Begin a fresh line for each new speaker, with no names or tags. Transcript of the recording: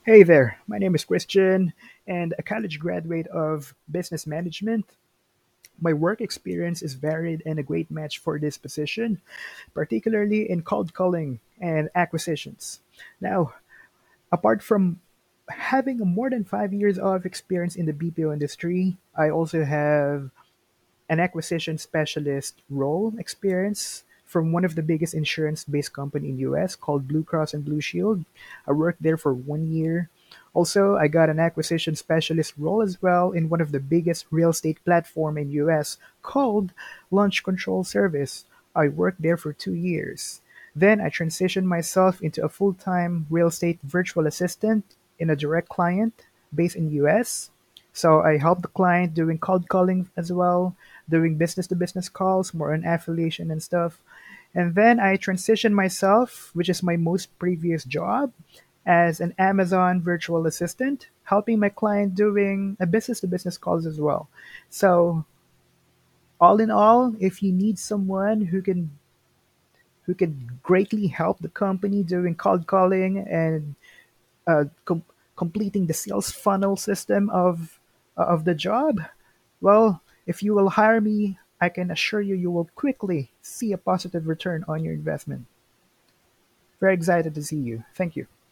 Hey there, my name is Christian, and a college graduate of business management. My work experience is varied and a great match for this position, particularly in cold calling and acquisitions. Now, apart from having more than 5 years of experience in the BPO industry, I also have an acquisition specialist role experience from one of the biggest insurance-based company in US called Blue Cross and Blue Shield. I worked there for 1 year. Also, I got an acquisition specialist role as well in one of the biggest real estate platform in US called Launch Control Service. I worked there for 2 years. Then I transitioned myself into a full-time real estate virtual assistant in a direct client based in US. So I help the client doing cold calling as well, doing business to business calls, more on affiliation and stuff. And then I transitioned myself, which is my most previous job, as an Amazon virtual assistant, helping my client doing a business to business calls as well. So all in all, if you need someone who can greatly help the company doing cold calling and uh, com- completing the sales funnel system of the job, well, if you will hire me, I can assure you you will quickly see a positive return on your investment. Very excited to see you. Thank you.